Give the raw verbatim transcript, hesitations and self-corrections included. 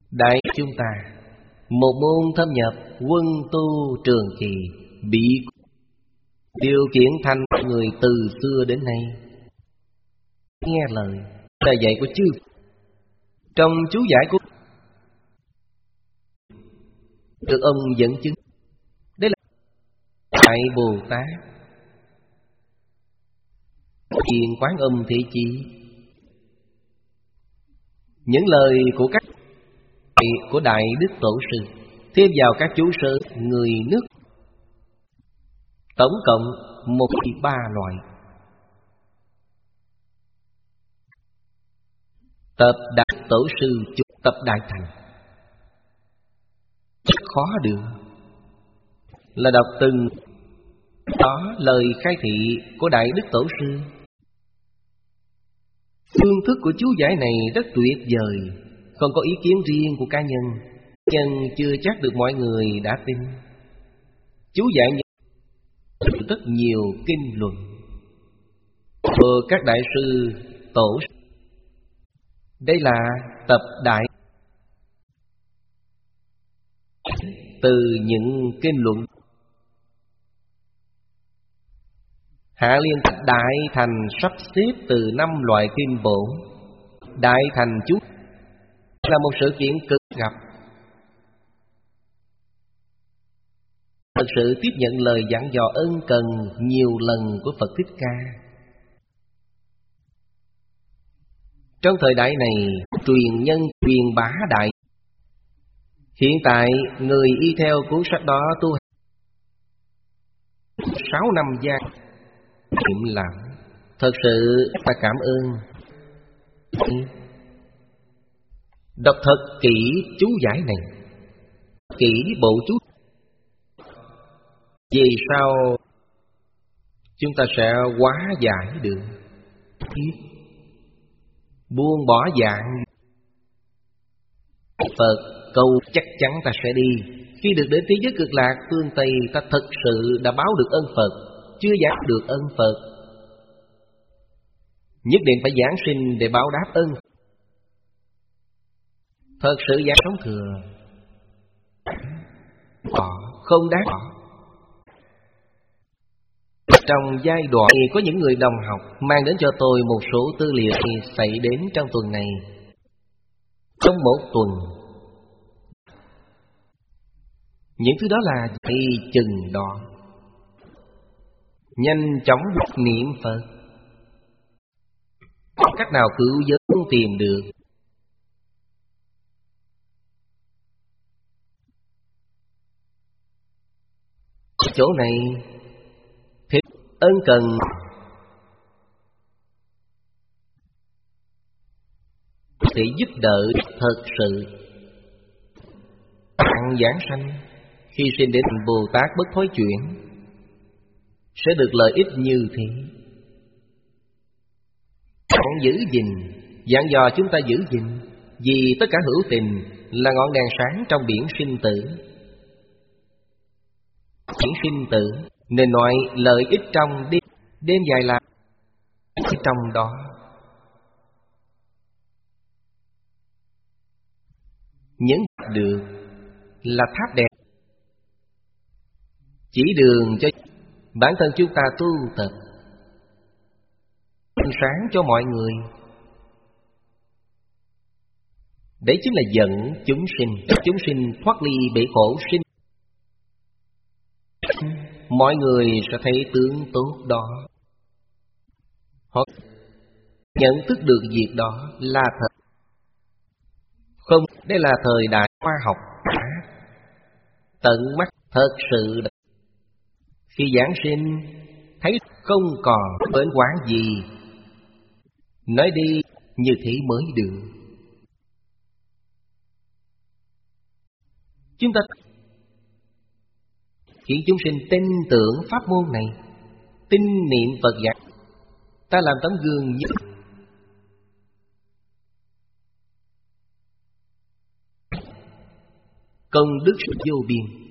Đại chúng ta một môn thâm nhập, quân tu trường kỳ, bị điều kiện thành người từ xưa đến nay. Nghe lời là dạy của chư. Trong chú giải của được ông dẫn chứng. Đấy là Đại Bồ Tát Thiền Quán Âm Thế Chí. Những lời của các của Đại Đức Tổ Sư thêm vào các chú sơ người nước, tổng cộng một ba loại. Tập Đại Tổ Sư, tập Đại Thành. Khó được là đọc từng đó lời khai thị của Đại Đức Tổ Sư. Phương thức của chú giải này rất tuyệt vời, không có ý kiến riêng của cá nhân. Nhân chưa chắc được mọi người đã tin. Chú giải rất nhiều kinh luận của các đại sư tổ. Đây là tập đại từ những kinh luận. Hạ Liên Đại Thành sắp xếp từ năm loại kinh bổn. Đại Thành chú là một sự kiện cực gặp. Thật sự tiếp nhận lời dặn dò ân cần nhiều lần của Phật Thích Ca. Trong thời đại này, truyền nhân truyền bá đại. Hiện tại, người y theo cuốn sách đó tu sáu năm gian niệm lặng. Thật sự ta cảm ơn. Đọc thật kỹ chú giải này, kỹ bộ chú. Vì sao chúng ta sẽ hóa giải được? Buông bỏ dạng Phật câu chắc chắn ta sẽ đi. Khi được đến thế giới cực lạc phương Tây, ta thật sự đã báo được ơn Phật. Chưa giác được ơn Phật, nhất định phải giảng sinh để báo đáp ơn. Thật sự giảng sống thừa bỏ, không đáng bỏ. Trong giai đoạn có những người đồng học mang đến cho tôi một số tư liệu xảy đến trong tuần này. Trong một tuần, những thứ đó là dây chừng đó. Nhanh chóng niệm Phật, cách nào cứu giới không tìm được. Chỗ này thì ân cần thì giúp đỡ thật sự. Bạn giảng sanh khi sinh đến Bồ Tát bất thối chuyển sẽ được lợi ích như thế. Bạn giữ gìn, dặn dò chúng ta giữ gìn, vì tất cả hữu tình là ngọn đèn sáng trong biển sinh tử. Biển sinh tử nên nói lợi ích trong đêm, đêm dài là trong đó. Những được là tháp đẹp, chỉ đường cho bản thân chúng ta tu tập, sáng cho mọi người. Đấy chính là dẫn chúng sinh, chúng sinh thoát ly bể khổ sinh. Mọi người sẽ thấy tướng tốt đó. Họ nhận thức được việc đó là thật. Không, đây là thời đại khoa học tận mắt thật sự. Khi giảng sinh thấy không còn bệnh hoạn gì, nói đi như thế mới được. Chúng ta khiến chúng sinh tin tưởng pháp môn này, tin niệm Phật giảng, ta làm tấm gương nhất. Công đức vô biên.